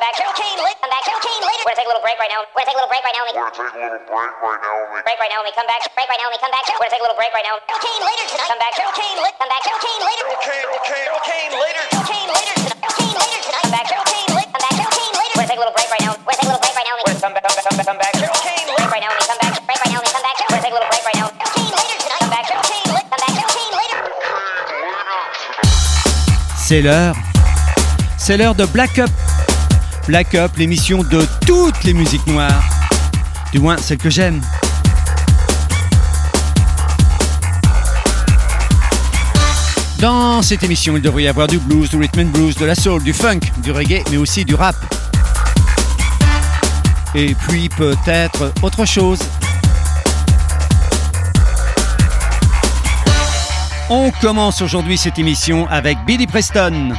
back. Cocaine later. Come back. Cocaine later. We're gonna take a little break right now. We're gonna take a little break right now. Break right now. We come back. Break right now. We come back. We're gonna take a little break right now. Cocaine later tonight. Come back. Cocaine later. Come back. Cocaine later. Cocaine later. Cocaine later tonight. Cocaine later tonight. Come back. Cocaine later. Come back. Cocaine later. We're gonna take a little break right now. We're gonna take a little break right now. We're gonna come back. Come back. Cocaine later. Break right now. We come back. Break right now. We come back. We're gonna take a little break right now. Cocaine later tonight. Come back. Cocaine later. Come back. Cocaine later. C'est l'heure. C'est l'heure de Black Up. Black Up, l'émission de toutes les musiques noires. Du moins, celle que j'aime. Dans cette émission, il devrait y avoir du blues, du rhythm and blues, de la soul, du funk, du reggae, mais aussi du rap. Et puis peut-être autre chose. On commence aujourd'hui cette émission avec Billy Preston.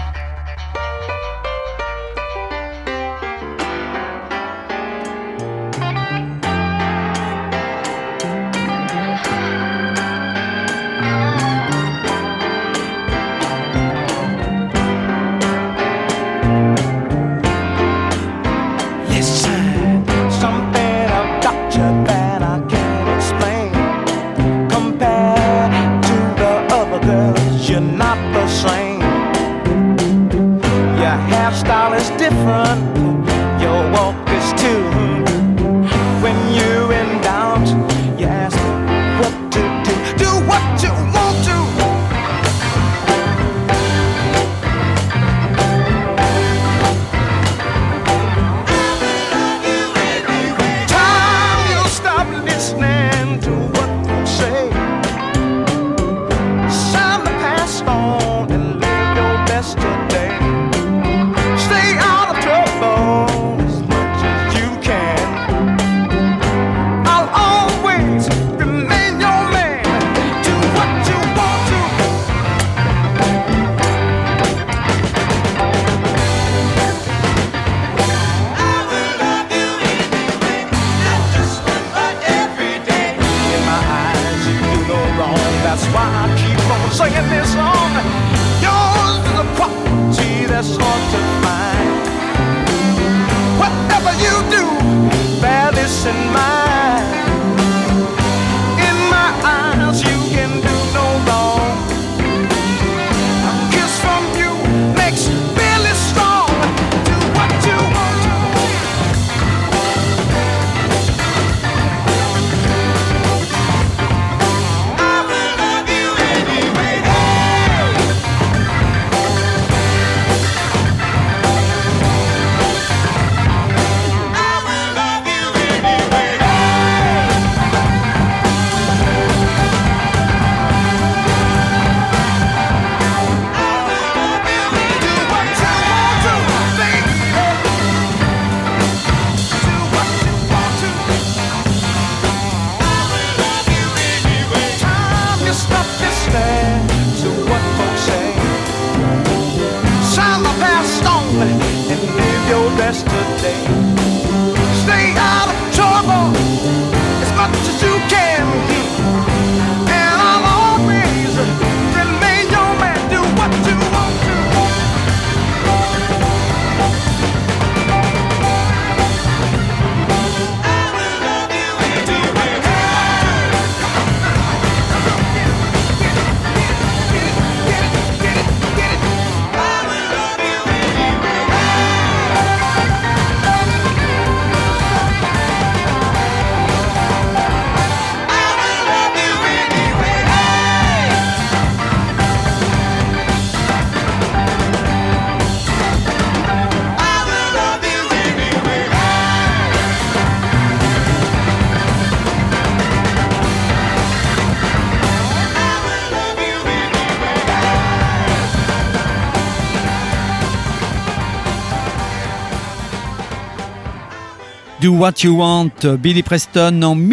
Do What You Want, Billy Preston en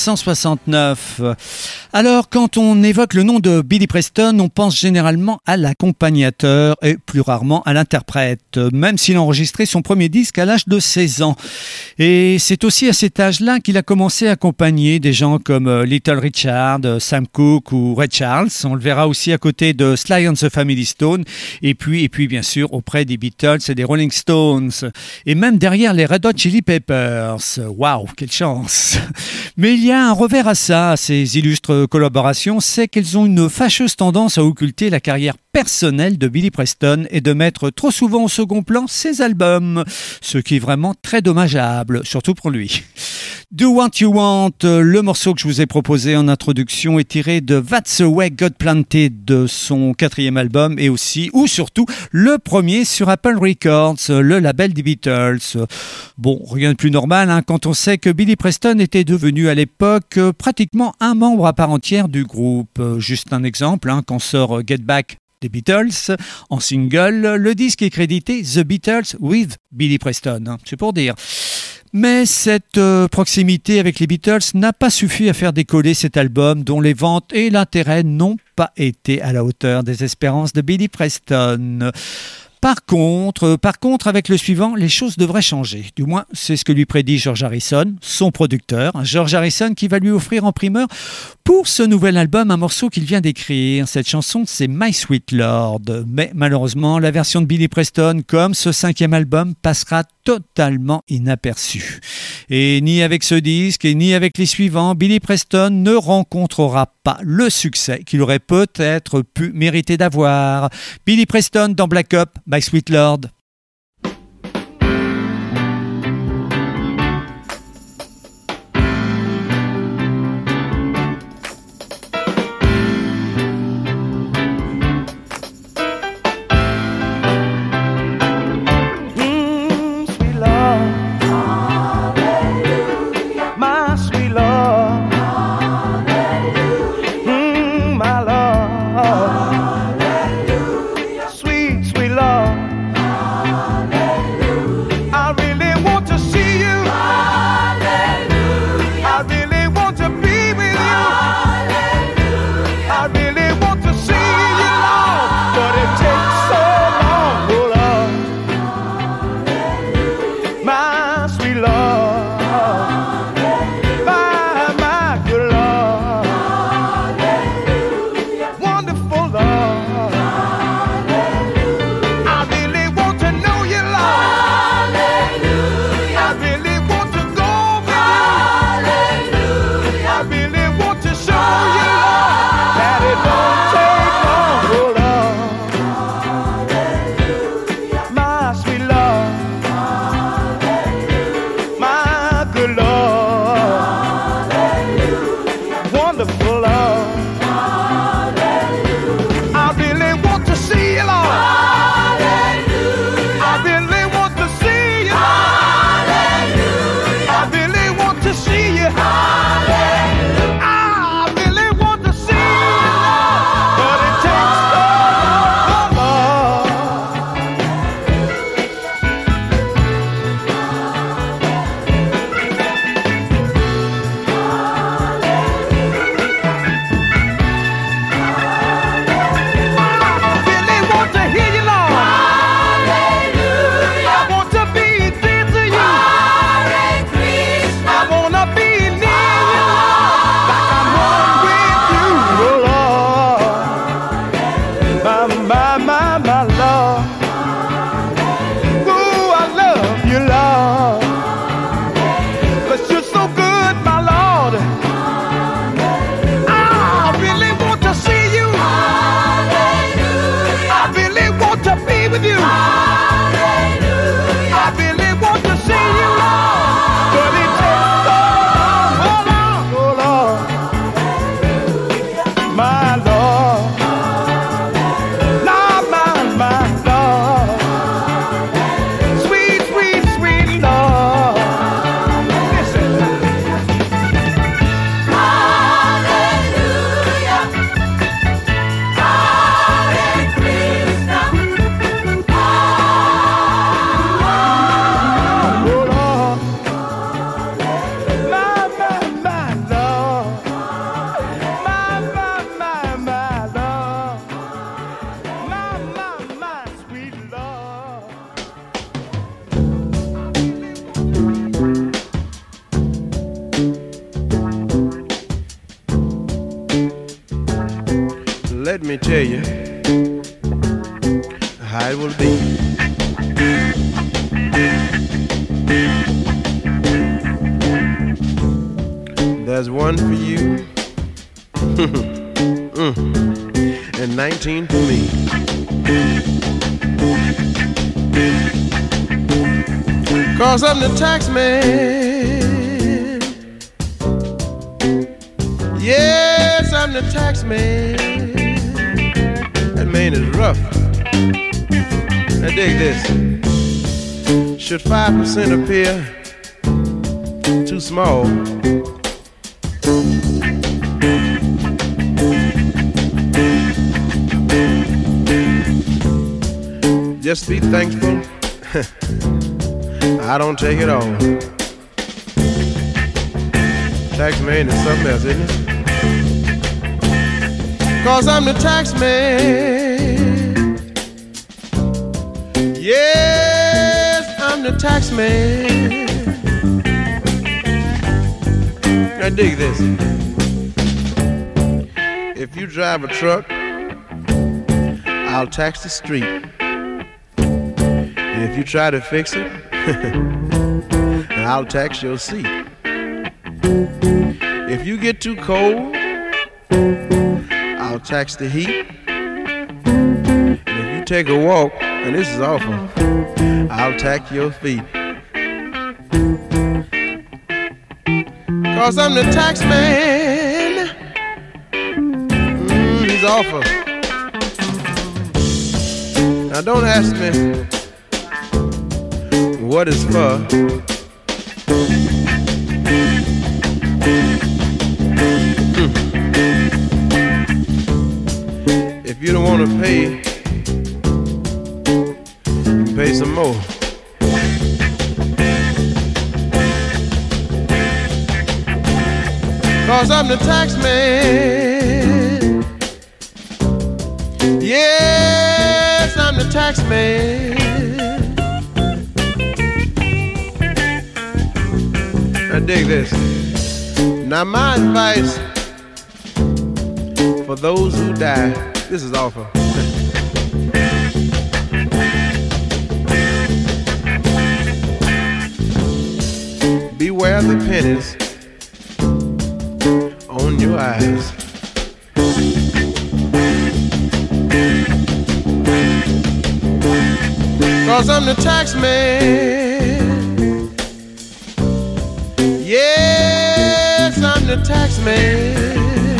1969. Alors, quand on évoque le nom de Billy Preston, on pense généralement à l'accompagnateur et plus rarement à l'interprète, même s'il a enregistré son premier disque à l'âge de 16 ans. Et c'est aussi à cet âge-là qu'il a commencé à accompagner des gens comme Little Richard, Sam Cooke ou Ray Charles. On le verra aussi à côté de Sly and the Family Stone et puis bien sûr auprès des Beatles et des Rolling Stones et même derrière les Red Hot Chili Peppers. Waouh, quelle chance! Mais il y a un revers à ça, à ces illustres collaborations, c'est qu'elles ont une fâcheuse tendance à occulter la carrière personnelle de Billy Preston et de mettre trop souvent au second plan ses albums, ce qui est vraiment très dommageable, surtout pour lui. Do What You Want, le morceau que je vous ai proposé en introduction est tiré de That's the Way God Planted de son 4e album et aussi, ou surtout, le premier sur Apple Records, le label des Beatles. Bon, rien de plus normal quand on sait que Billy Preston était devenu à l'époque pratiquement un membre à part entière du groupe. Juste un exemple, quand sort Get Back des Beatles, en single, le disque est crédité The Beatles with Billy Preston, c'est pour dire. Mais cette proximité avec les Beatles n'a pas suffi à faire décoller cet album dont les ventes et l'intérêt n'ont pas été à la hauteur des espérances de Billy Preston. Par contre, avec le suivant, les choses devraient changer. Du moins, c'est ce que lui prédit George Harrison, son producteur. George Harrison qui va lui offrir en primeur pour ce nouvel album un morceau qu'il vient d'écrire. Cette chanson, c'est My Sweet Lord. Mais malheureusement, la version de Billy Preston, comme ce 5e album, passera totalement inaperçue. Et ni avec ce disque et ni avec les suivants, Billy Preston ne rencontrera pas le succès qu'il aurait peut-être pu mériter d'avoir. Billy Preston dans Black Up, My Sweet Lord. Sweet, sweet love. me tell you how it will be. There's one for you, and 19 for me. Cause I'm the tax man. Yes, I'm the tax man. That man is rough. Now dig this. Should 5% appear too small, just be thankful I don't take it all. Tax man is something else, isn't it? Cause I'm the tax man. Yes, I'm the tax man. Now dig this. If you drive a truck, I'll tax the street. And if you try to fix it, I'll tax your seat. If you get too cold, I'll tax the heat. And if you take a walk, and this is awful, I'll tax your feet. Cause I'm the tax man. He's awful. Now don't ask me what it's for. If you don't want to pay, you can pay some more. Cause I'm the tax man. Yes, I'm the tax man. Now dig this. Now my advice for those who die, this is awful. Beware the pennies on your eyes. Cause I'm the tax man. Yes, I'm the tax man.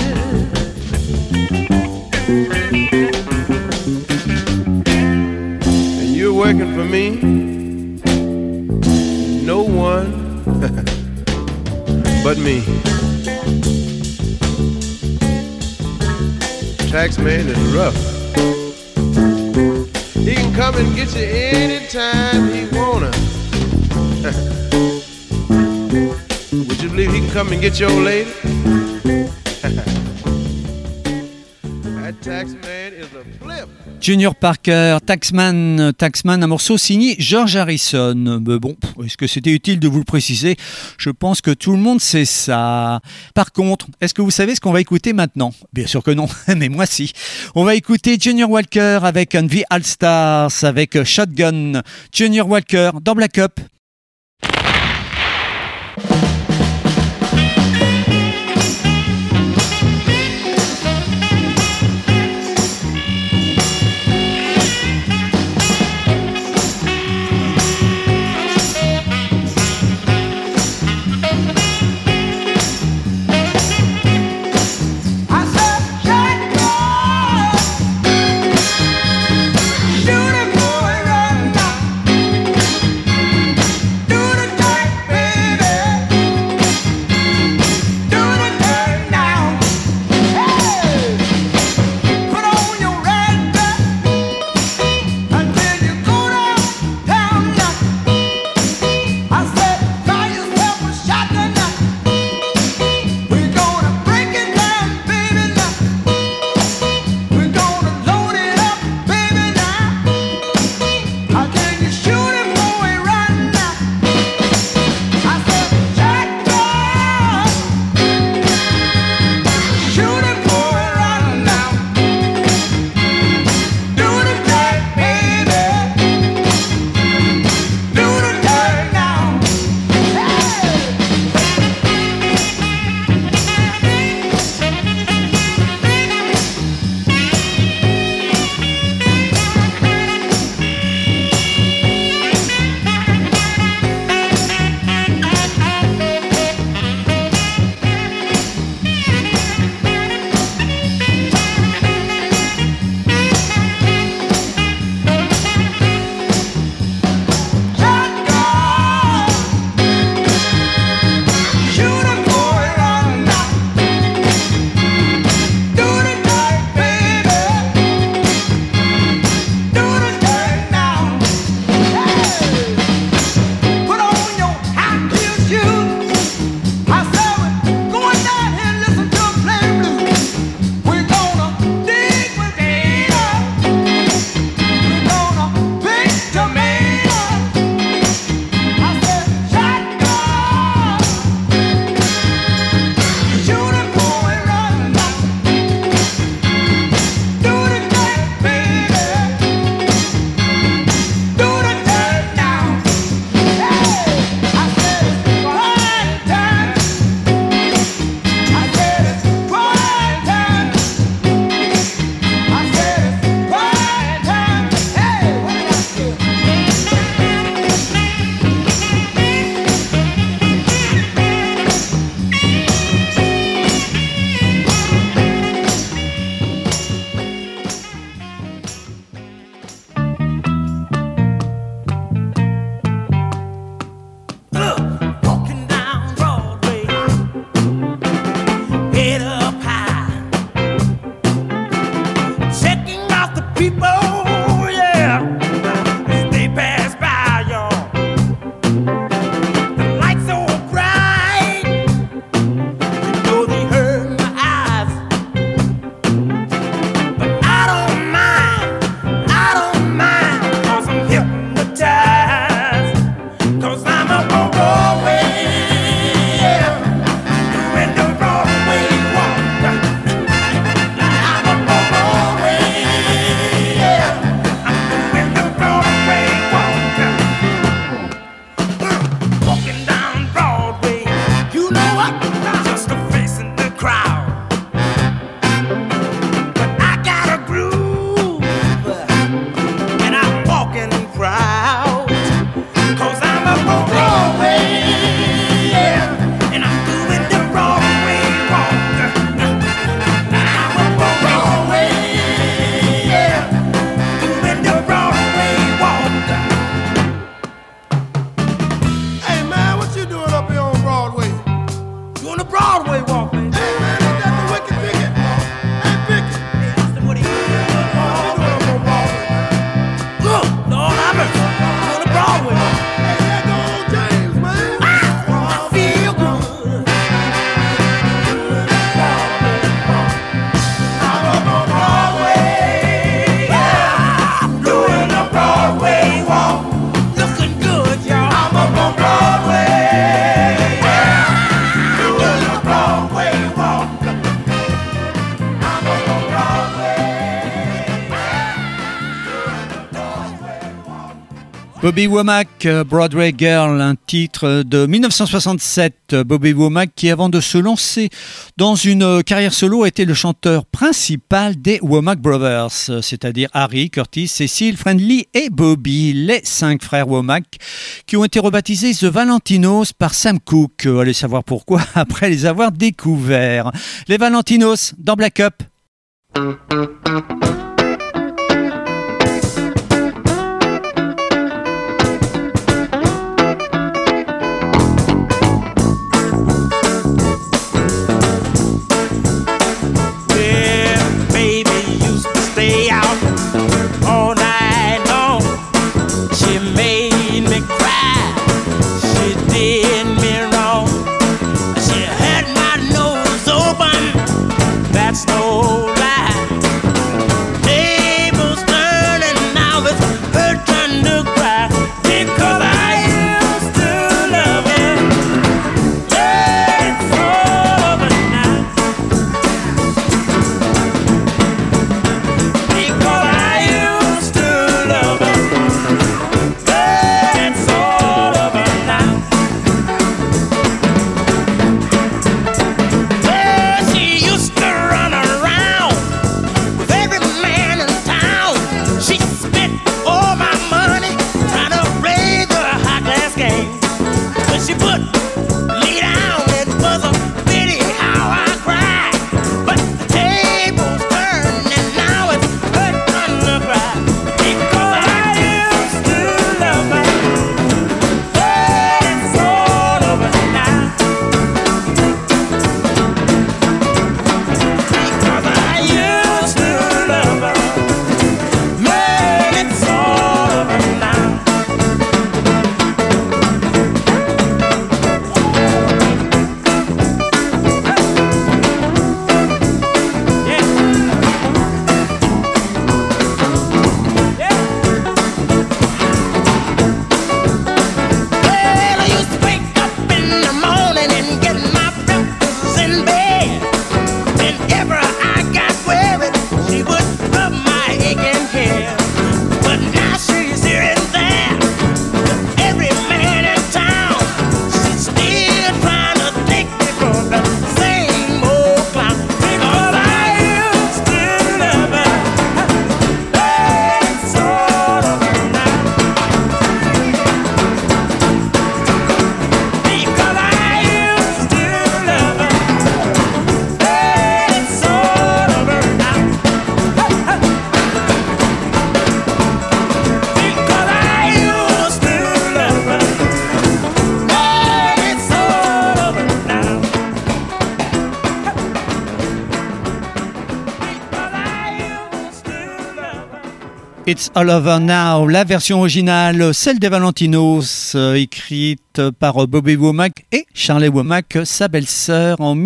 And you're working for me, no one but me. Tax man is rough. He can come and get you anytime he wanna. Would you believe he can come and get your old lady? That tax man is a flip. Junior Parker, Taxman, un morceau signé George Harrison. Mais bon, est-ce que c'était utile de vous le préciser? Je pense que tout le monde sait ça. Par contre, est-ce que vous savez ce qu'on va écouter maintenant? Bien sûr que non, mais moi si. On va écouter Junior Walker avec The All Stars, avec Shotgun. Junior Walker dans Black Up. Shoot him, boy, run now. Bobby Womack, Broadway Girl, un titre de 1967. Bobby Womack qui, avant de se lancer dans une carrière solo, a été le chanteur principal des Womack Brothers, c'est-à-dire Harry, Curtis, Cecil, Friendly et Bobby, les 5 frères Womack, qui ont été rebaptisés The Valentinos par Sam Cooke. Allez savoir pourquoi après les avoir découverts. Les Valentinos dans Black Up. It's All Over Now, la version originale, celle des Valentinos, écrite par Bobby Womack et Shirley Womack, sa belle-sœur, en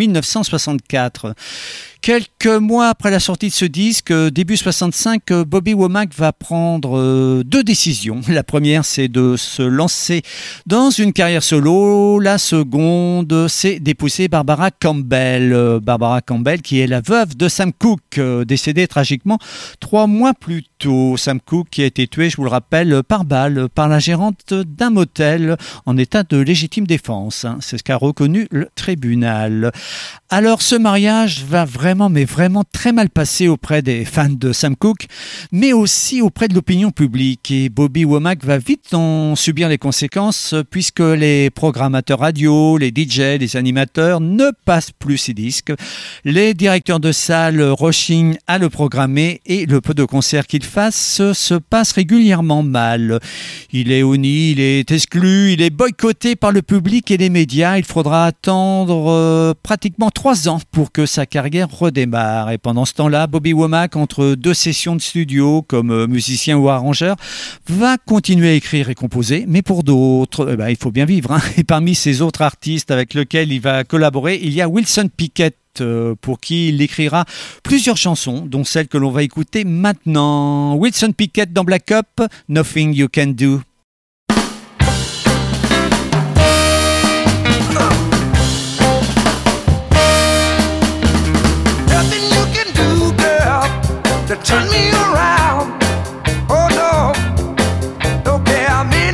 1964. Quelques mois après la sortie de ce disque, début 65, Bobby Womack va prendre 2 décisions. La première, c'est de se lancer dans une carrière solo. La seconde, c'est d'épouser Barbara Campbell. Barbara Campbell, qui est la veuve de Sam Cooke, décédée tragiquement 3 mois plus tôt. Sam Cooke qui a été tué, je vous le rappelle, par balle par la gérante d'un motel en état de légitime défense. C'est ce qu'a reconnu le tribunal. Alors, ce mariage va vraiment très mal passer auprès des fans de Sam Cooke, mais aussi auprès de l'opinion publique. Et Bobby Womack va vite en subir les conséquences, puisque les programmateurs radio, les DJ, les animateurs ne passent plus ses disques. Les directeurs de salles rechignent à le programmer et le peu de concerts qu'il fasse se passe régulièrement mal. Il est honni, il est exclu, il est boycotté par le public et les médias. Il faudra attendre pratiquement 3 ans pour que sa carrière redémarre. Et pendant ce temps-là, Bobby Womack, entre 2 sessions de studio comme musicien ou arrangeur, va continuer à écrire et composer, mais pour d'autres, il faut bien vivre. Et parmi ces autres artistes avec lesquels il va collaborer, il y a Wilson Pickett, pour qui il écrira plusieurs chansons, dont celle que l'on va écouter maintenant. Wilson Pickett dans Black Up, Nothing You Can Do. To turn me around, oh no, don't care how many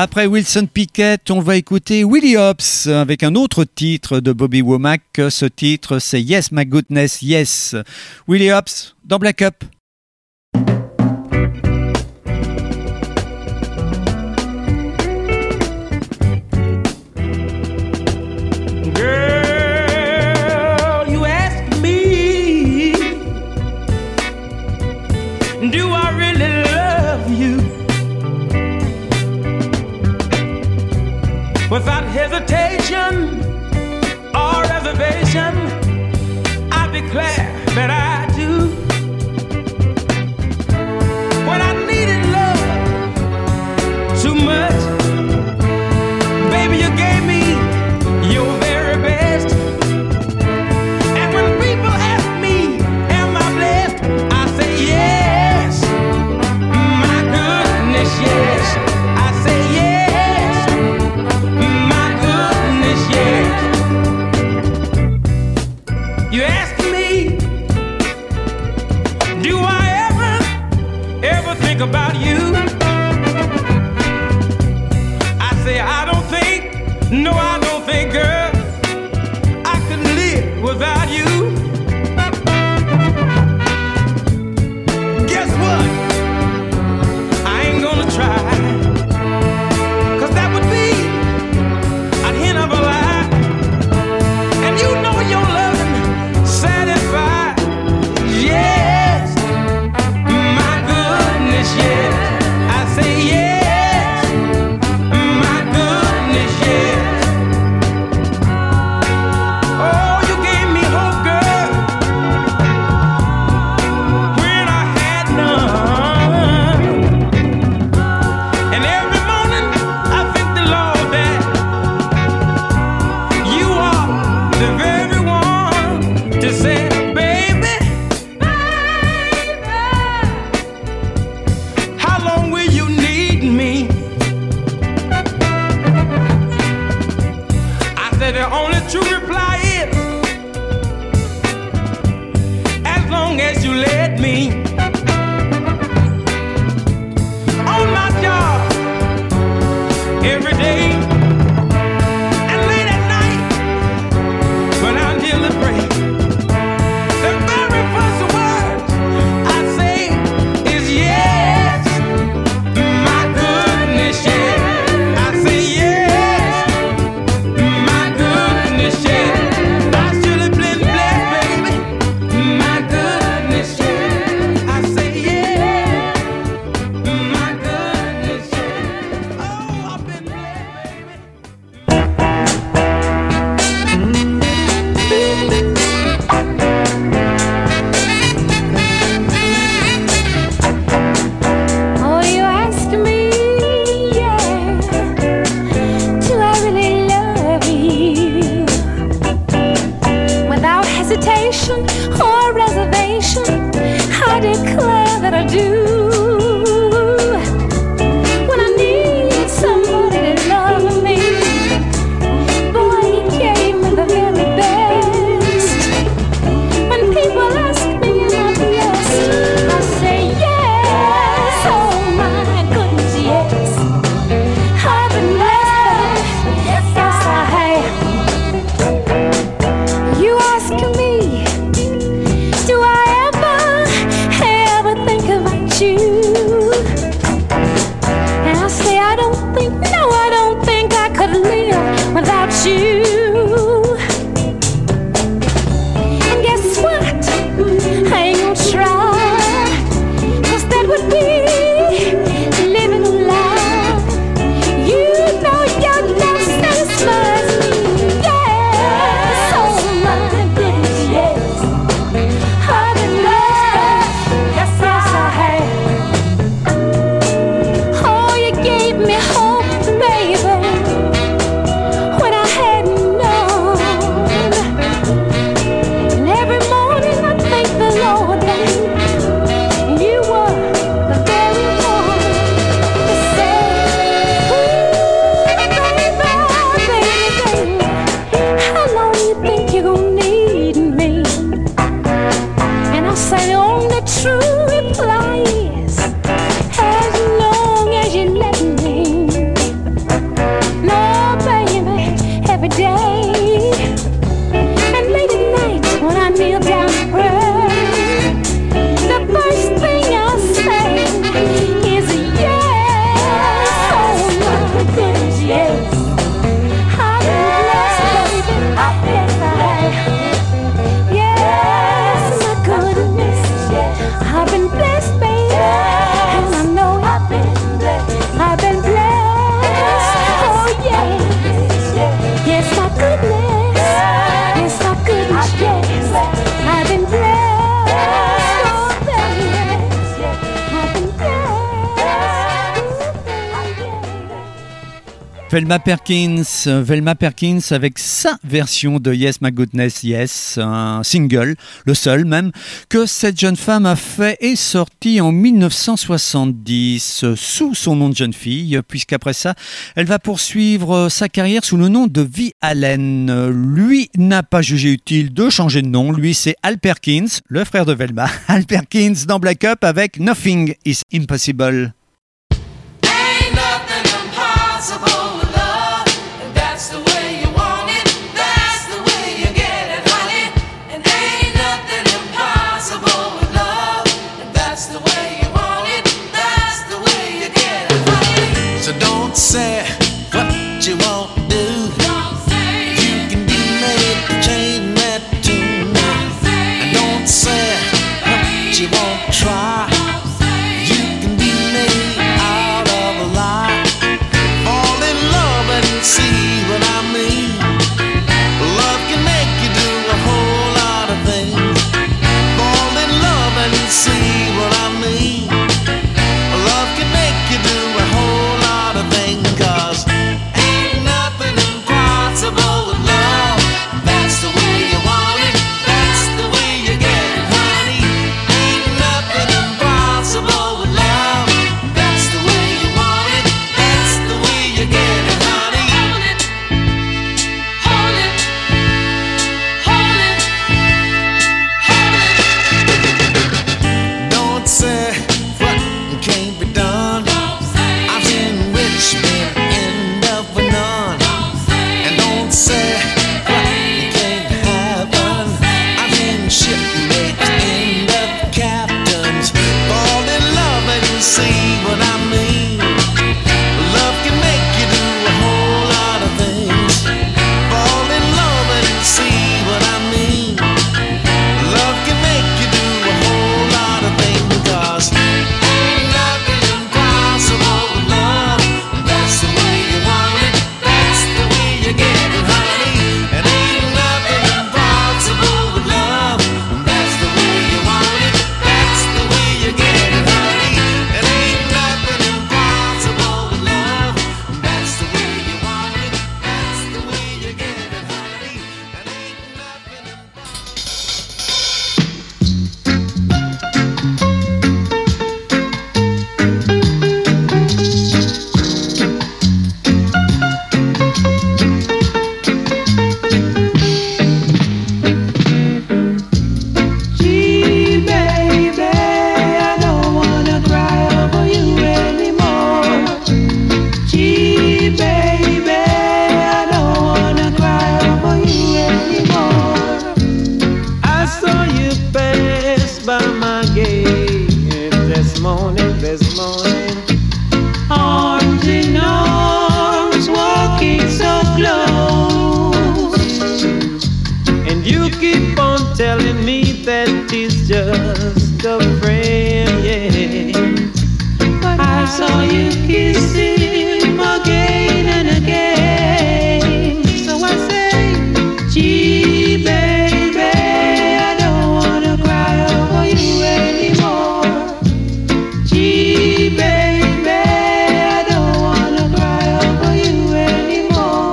Après Wilson Pickett, on va écouter Willie Hopps avec un autre titre de Bobby Womack. Ce titre, c'est Yes My Goodness Yes. Willie Hopps dans Black Up. Do I really love you? Without hesitation or reservation, I declare that I do. When I needed love too much, baby, you gave me your very best. And when people ask me, am I blessed? I say yes. My goodness, yes. I say yes. My goodness, yes. You ask me, do I ever think about you? I say I don't think, no I don't think, girl, I could live without you. Guess what? I ain't gonna try, 'cause that would be a hint of a lie. And you know your loving satisfied. Yes, my goodness, yes. I say yes, my goodness, yes. Oh, you gave me hope, girl, when I had none. And every morning I thank the Lord that you are the very one to say, baby, how long will you need me? I said the only true reply is, as long as you let me. On my job, every day, and late at night, when I'm till the break. The very first words I say is yes. My goodness, yes. I say yes. My goodness, yes. I should have been blessed, baby. My goodness, yes. I say yes. My goodness, yes. Oh, I've been blessed, baby. every day. And late at night when I kneel down to pray, the first thing I say is yes. Oh my goodness, yes. I've been blessed, baby. I've been blessed. Yes, my goodness. I've been blessed, baby. And I know I've been blessed. I've been blessed. Oh yeah. Yes, my goodness. Yes, my goodness. Yes, I've been blessed. Oh baby. I've been blessed. Velma Perkins avec sa version de Yes My Goodness Yes, un single, le seul même, que cette jeune femme a fait et sorti en 1970 sous son nom de jeune fille, puisqu'après ça, elle va poursuivre sa carrière sous le nom de Vi Allen. Lui n'a pas jugé utile de changer de nom, lui c'est Al Perkins, le frère de Velma. Al Perkins dans Black Up avec Nothing is Impossible. Ain't nothing impossible with love. If that's the way you want it, that's the way you get it, honey. And ain't nothing impossible with love. If that's the way you want it, that's the way you get it, honey. So don't say what you won't do. Don't say You can be made to change that tune. And don't say what you won't try. You can be made out of a lie. Fall in love and see what I mean. Love can make you do a whole lot of things. Fall in love and see what I mean. Love can make you do a whole lot of things. 'Cause ain't nothing impossible with love. That's the way you want it. That's the way you get it, honey. Ain't nothing impossible with love. That's the way you want it. That's the way you get it, honey. hold it, hold it, hold it, hold it. Don't say what can't be done. Don't say I've seen rich men end up with none. don't say And don't say what can't happen. I've seen shipmates end up captains. Fall in love and see what I mean. Love can make you do a whole lot of things. Fall in love and see what I mean. Love can make you do a whole lot of things. 'Cause ain't nothing impossible with love. That's the way you want it. That's the way you get it, honey. And ain't nothing impossible with love. That's the way you want it. That's the way you get it, honey. And ain't nothing impossible with love. That's the way you want it. That's the way you get it, honey. And ain't nothing Gee, baby, I don't wanna cry over you anymore. Gee, baby, I don't wanna cry over you anymore. I saw you pass by my gate this morning, arms in arms, walking so close. And you keep on telling me that he's just a friend, yeah. But I saw you kiss him again and again. So I say, gee, baby, I don't wanna cry over you anymore. Gee, baby, I don't wanna cry over you anymore.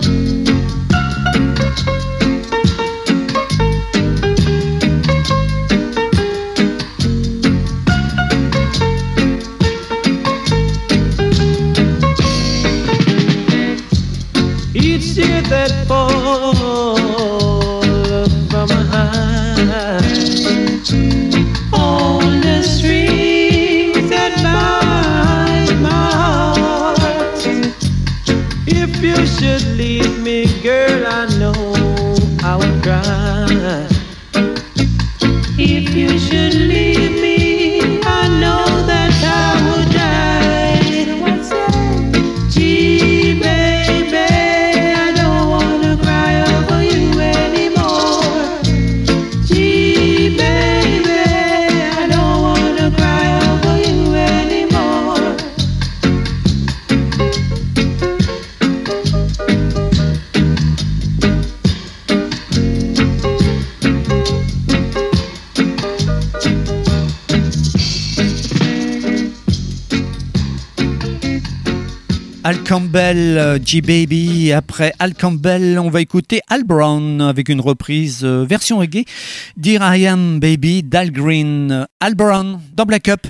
Each tear that falls from high on the strings that bind my heart. If you should leave me, girl, I know I would cry. If you should leave me, I know that I would die. What's that? Gee, baby, I don't wanna cry over you anymore. Gee, baby, I don't wanna cry over you anymore. Al Campbell, G-Baby. Après Al Campbell, on va écouter Al Brown avec une reprise version reggae d'Here I Am Baby d'Al Green. Al Brown dans Black Up.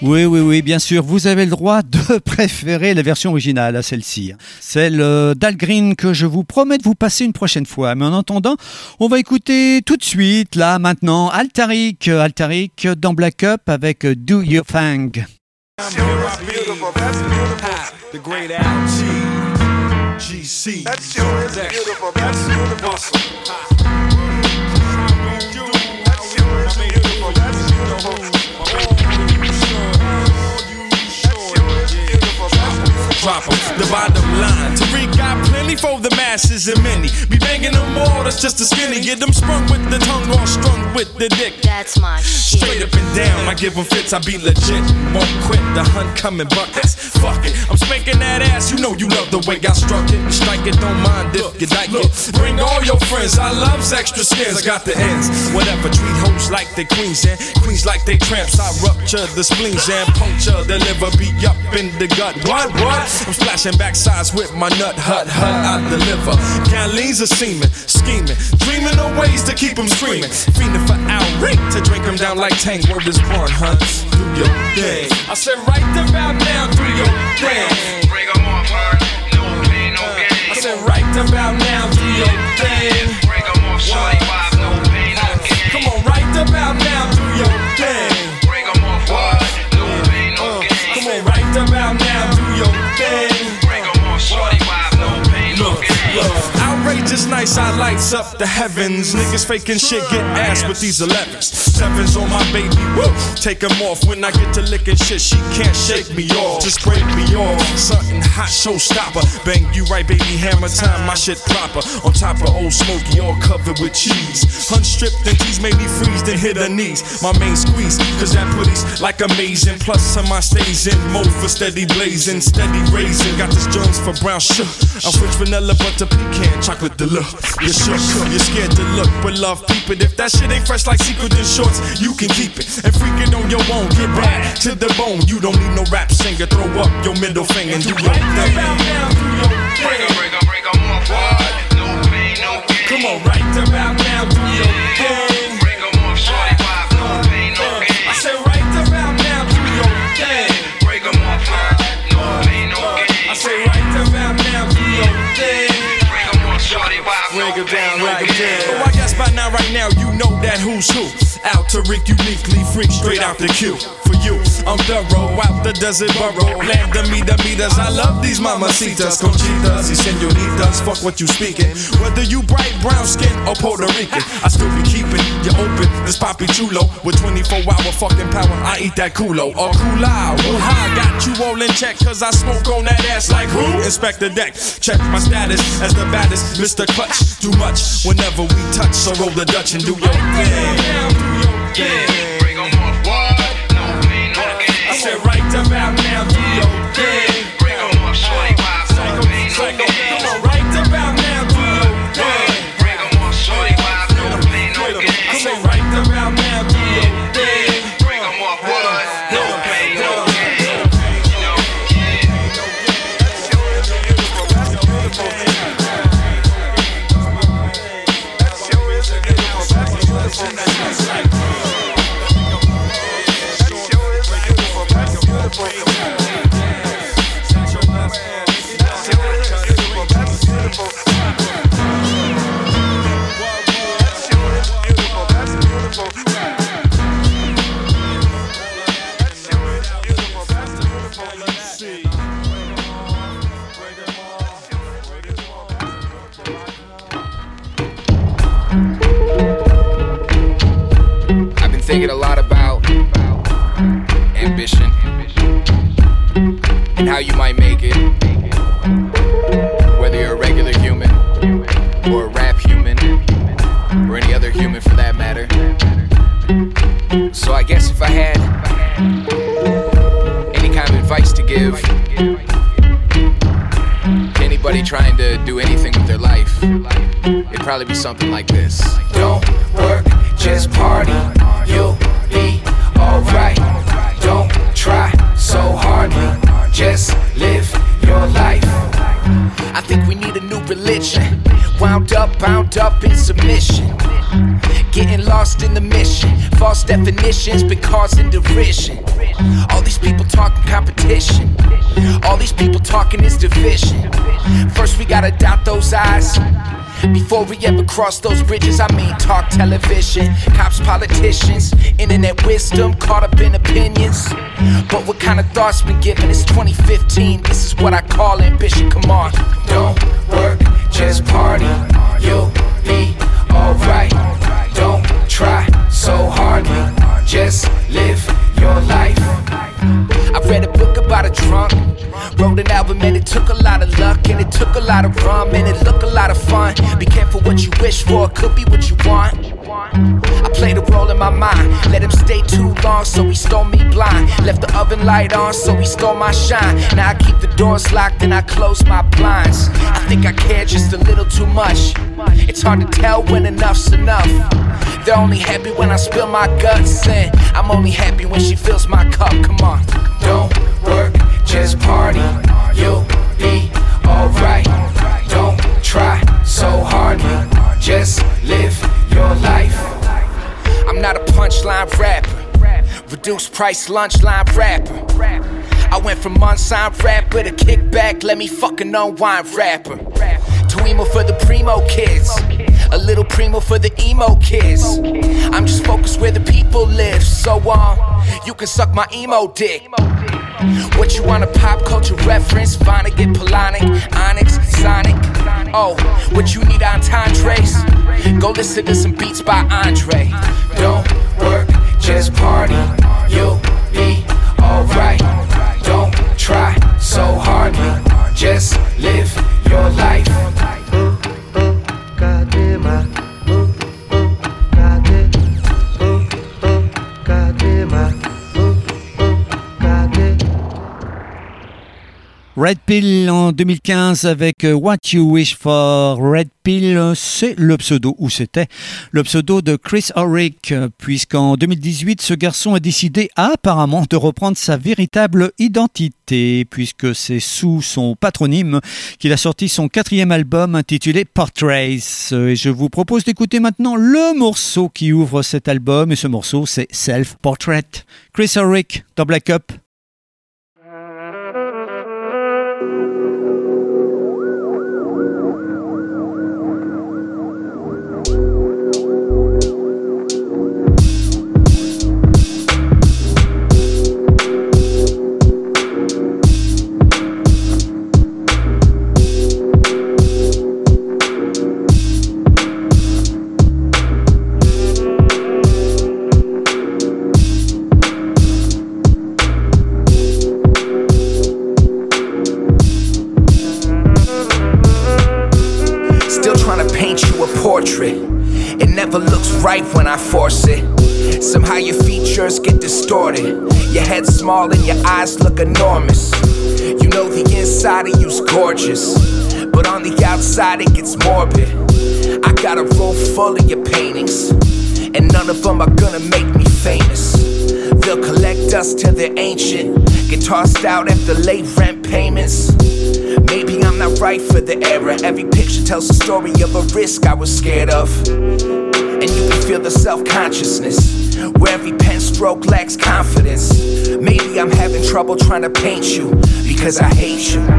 Oui, bien sûr, vous avez le droit de préférer la version originale à celle-ci. Celle d'Al Green que je vous promets de vous passer une prochaine fois. Mais en attendant, on va écouter tout de suite, là, maintenant, Altaric dans Black Up avec Do Your Thing. The great Al GC. That sure is beautiful. That's beautiful. Drop 'em. The bottom line, Tariq got plenty for the masses and many. Be banging them all, that's just a skinny. Get them sprung with the tongue all strung with the dick. That's my shit. Straight up and down, I give them fits, I be legit. Won't quit, the hunt coming buckets. Fuck it, I'm spanking that ass, you know you love the way I struck it. Strike it, don't mind if you like it. Bring all your friends, I love extra skins, I got the ends. Whatever, treat hoes like they queens and queens like they tramps. I rupture the spleens and puncture the liver, be up in the gut. What? I'm splashing backsides with my nut hut, I deliver. Galleons of semen, scheming, dreaming of ways to keep them screaming. Fiending for outright to drink them down like Tang. Word is born, huh? Do your thing. I said right about now, do your thing. Bring 'em on, word. No pain, no gain. I said right about now, do your thing. Bring 'em on, shorty, wife, no pain, no gain. Come on, right about now, do your thing. Bring 'em on, word. No pain, no gain. Come on, right about now, do your thing. Bring 'em on, shorty, wife, no pain, no gain. Outrageous nights, I lights up the heavens. Niggas faking shit, get ass with these 11s. 7s on my baby, woo. Take 'em off when I get to licking shit. She can't shake me off, just break me off. Something hot, showstopper. Bang you right, baby, hammer time, my shit proper. On top of Old Smoky, all covered with cheese. Unstripped and tease made me freeze, then hit her knees. My main squeeze, cause that putty's like amazing. Plus some my stays in mode for steady blazing, steady raising. Got this Jones for brown sugar. I switch vanilla butter pecan, chocolate deluxe. You're shook, you're scared to look, but love peep it. If that shit ain't fresh like secret in shorts, you can keep it. And freak it on your own, get back to the bone. You don't need no rap singer, throw up your middle finger and do your thing. Bring 'em on, word. No pain, no gain. Come on, right about now, do your thing. Bring 'em on, shorty, wife, no pain, no gain. I said right about now, do your thing. Bring 'em on, word. No pain, no gain. I say right about now, do your thing. Bring 'em on, shorty, wife, no Break it pain, down, no break it gain. down. Oh, I guess by now, right now, you know that who's who. Out Tariq, uniquely freak, straight out the queue. For you, I'm thorough, out the desert burrow. Land the meters, I love these mamacitas, conchitas, y senoritas, fuck what you speaking. Whether you bright brown skin or Puerto Rican, I still be keeping you open. This Papi Chulo with 24-hour fucking power. I eat that culo or coolao. Woo-ha, got you all in check, cause I smoke on that ass like who? Inspect the deck, check my status as the baddest, Mr. Clutch. Too much whenever we touch, so roll the Dutch and do your thing. Bring 'em on, word. No pain, no gain. I said right about now, do your thing. Bring 'em on, shorty, wife, no pain, no gain. Come on, right about now, do your thing. Bring 'em on, shorty, wife, no pain, no I gain. say right about now, do your thing. Bring 'em on, word. No pain, no gain. You know, I've been thinking a lot about ambition and how you might make it, whether you're a regular human or a rap human or any other human for that matter. So I guess if I had any kind of advice to give to anybody trying to do anything with their life, it'd probably be something like this. Don't work, just party, you'll be alright. Don't try so hardly, just live your life. I think we need a new religion, bound up in submission. Getting lost in the mission. False definitions been causing derision. All these people talking competition. All these people talking is division. First we gotta dot those I's before we ever cross those bridges. I mean talk television, cops, politicians, internet wisdom caught up in opinions. But what kind of thoughts been given? It's 2015, this is what I call ambition. Come on, don't work, just party. You'll be alright. Don't try so hardly, just live your life. I read a book about a drunk, wrote an album and it took a lot of luck, and it took a lot of rum, and it looked a lot of fun. Be careful what you wish for, it could be what you want. I played a role in my mind, let him stay too long, so he stole me blind. Left the oven light on, so he stole my shine. Now I keep the doors locked and I close my blinds. I think I care just a little too much. It's hard to tell when enough's enough. They're only happy when I spill my guts, and I'm only happy when she fills my cup. Come on, don't work, just party. You'll be alright. Don't try so hardly, just live your life. I'm not a punchline rapper, reduced price lunch line rapper. I went from unsigned rapper to kickback, let me fucking unwind rapper. To emo for the primo kids, a little primo for the emo kids. I'm just focused where the people live, so you can suck my emo dick. What you want, a pop culture reference? Vonnegut, Polonic, Onyx, Sonic. Oh, what you need, entendres? Go listen to some beats by Andre. Don't work, just party. You'll be alright. Don't try so hardly, just live your life. Red Pill en 2015 avec What You Wish For. Red Pill, c'est le pseudo, ou c'était le pseudo de Chris Horrick, puisqu'en 2018, ce garçon a décidé apparemment de reprendre sa véritable identité, puisque c'est sous son patronyme qu'il a sorti son 4e album intitulé Portraits. Et je vous propose d'écouter maintenant le morceau qui ouvre cet album, et ce morceau c'est Self Portrait. Chris Horrick dans Black Up. It never looks right when I force it. Somehow your features get distorted. Your head's small and your eyes look enormous. You know the inside of you's gorgeous, but on the outside it gets morbid. I got a room full of your paintings, and none of them are gonna make me famous. They'll collect us till they're ancient, get tossed out after late rent payments. Maybe I'm not right for the era. Every picture tells a story of a risk I was scared of. And you can feel the self-consciousness where every pen stroke lacks confidence. Maybe I'm having trouble trying to paint you because I hate you.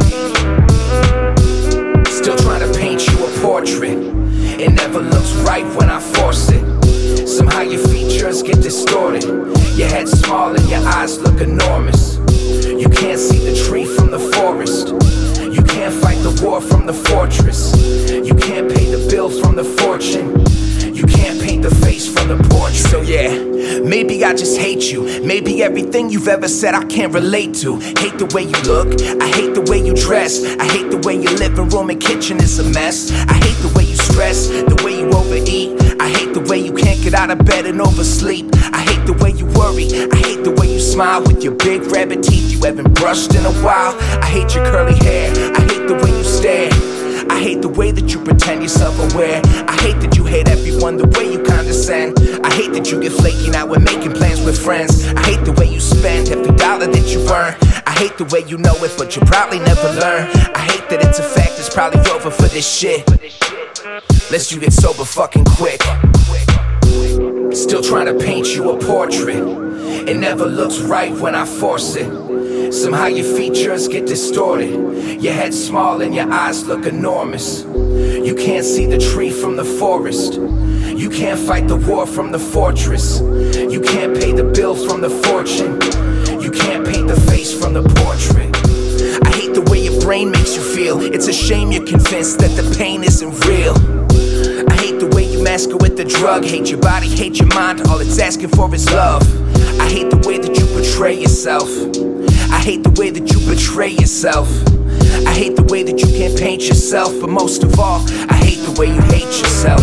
Still trying to paint you a portrait. It never looks right when I force it. Somehow your features get distorted. Your head's small and your eyes look enormous. You can't see the tree from the forest. You can't fight the war from the fortress. You can't pay the bill from the fortune. You can't paint the face from the portrait. So yeah, maybe I just hate you. Maybe everything you've ever said I can't relate to. Hate the way you look, I hate the way you dress. I hate the way your living room and kitchen is a mess. I hate the way you stress, the way you overeat. I hate the way you can't get out of bed and oversleep. I hate the way you worry. I hate the way you smile with your big rabbit teeth you haven't brushed in a while. I hate your curly hair. I hate the way you stare. I hate the way that you pretend you're self-aware. I hate that you hate everyone the way you condescend. I hate that you get flaky now when making plans with friends. I hate the way you spend every dollar that you earn. I hate the way you know it but you probably never learn. I hate that it's a fact, it's probably over for this shit. Lest you get sober fucking quick. Still trying to paint you a portrait. It never looks right when I force it. Somehow your features get distorted. Your head's small and your eyes look enormous. You can't see the tree from the forest. You can't fight the war from the fortress. You can't pay the bill from the fortune. You can't paint the face from the portrait. I hate the way your brain makes you feel. It's a shame you're convinced that the pain isn't real. I hate the way you mask it with the drug. Hate your body, hate your mind. All it's asking for is love. I hate the way that you portray yourself. I hate the way that you betray yourself. I hate the way that you can't paint yourself. But most of all, I hate the way you hate yourself.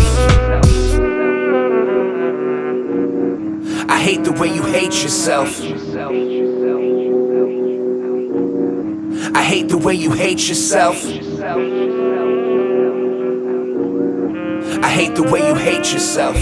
I hate the way you hate yourself. I hate the way you hate yourself. I hate the way you hate yourself.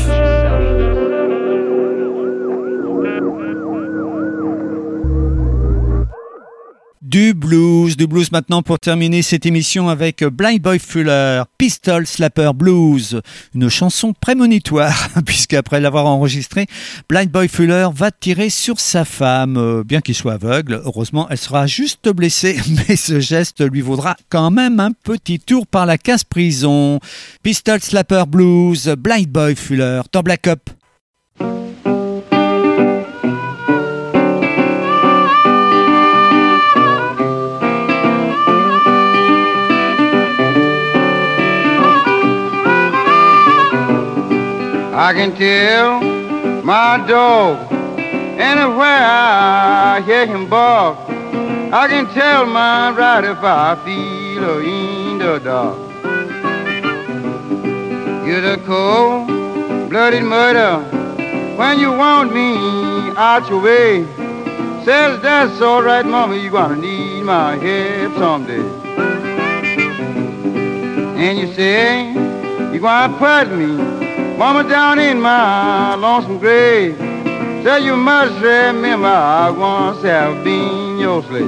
Du blues maintenant pour terminer cette émission avec Blind Boy Fuller, Pistol Slapper Blues, une chanson prémonitoire puisqu'après l'avoir enregistrée, Blind Boy Fuller va tirer sur sa femme, bien qu'il soit aveugle. Heureusement, elle sera juste blessée, mais ce geste lui vaudra quand même un petit tour par la case prison. Pistol Slapper Blues, Blind Boy Fuller, dans Black Up. I can tell my dog anywhere I hear him bark. I can tell mine right if I feel in the dark. You're the cold-blooded murder when you want me out your way. Says that's all right, mama, you gonna need my help someday. And you say you gonna put me, mama, down in my lonesome grave. Say you must remember I once have been your slave.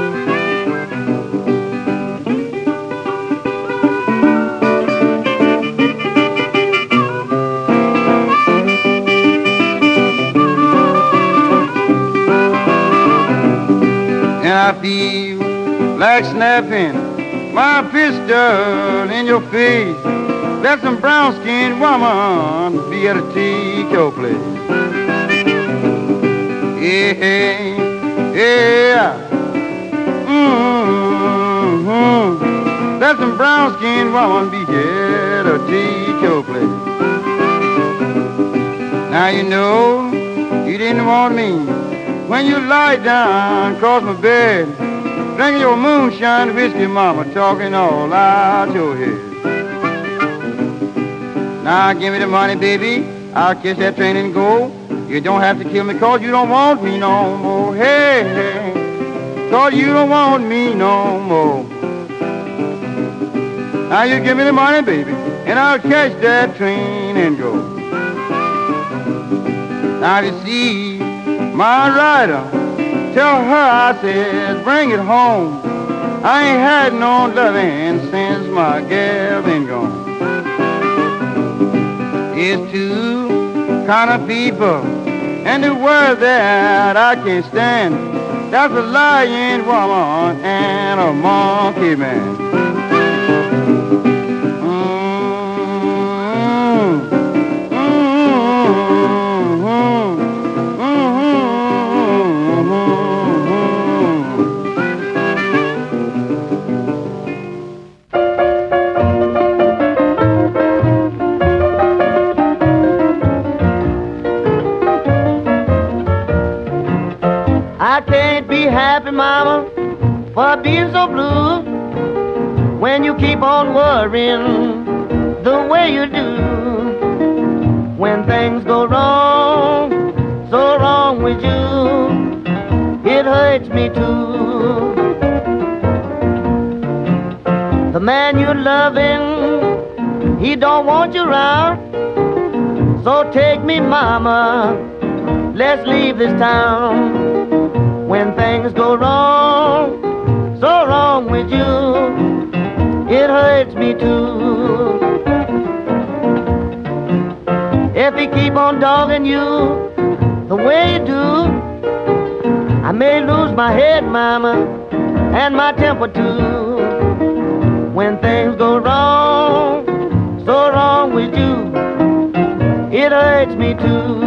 And I feel like snapping my pistol in your face. Let some brown-skinned woman be able to take your place. Yeah, yeah. Let some brown-skinned woman be here to take your place. Now you know you didn't want me when you lie down across my bed, drinking your moonshine whiskey, mama, talking all out your head. Now give me the money, baby, I'll catch that train and go. You don't have to kill me 'cause you don't want me no more. Hey, hey, 'cause you don't want me no more. Now you give me the money, baby, and I'll catch that train and go. Now you see my rider, tell her I said bring it home. I ain't had no loving since my gal been gone. It's two kind of people and the world that I can't stand. That's a lying woman and a monkey man. Happy mama for being so blue when you keep on worrying the way you do. When things go wrong, so wrong with you, it hurts me too. The man you're loving, he don't want you around. So take me, mama, let's leave this town. When things go wrong, so wrong with you, it hurts me too. If he keep on dogging you the way you do, I may lose my head, mama, and my temper too. When things go wrong, so wrong with you, it hurts me too.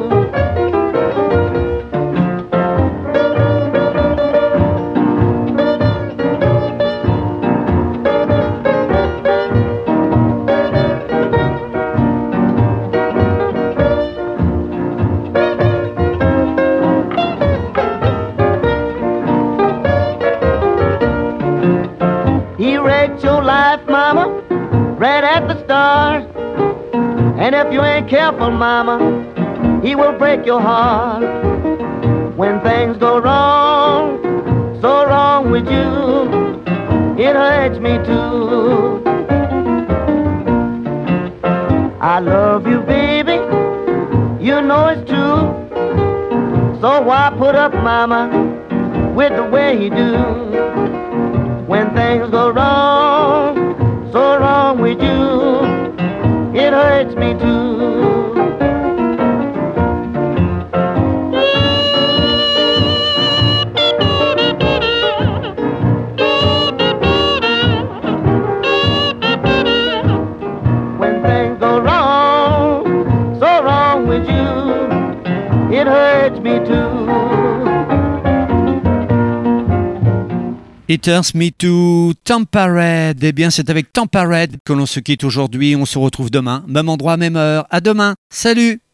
Right at the start, and if you ain't careful, mama, he will break your heart. When things go wrong, so wrong with you, it hurts me too. I love you, baby, you know it's true. So why put up, mama, with the way you do? When things go wrong, so wrong with you, it hurts me too. When things go wrong, so wrong with you, it hurts me too. It Hurts Me Too, Tampa-Red. Eh bien, c'est avec Tampa-Red que l'on se quitte aujourd'hui. On se retrouve demain, même endroit, même heure. À demain. Salut!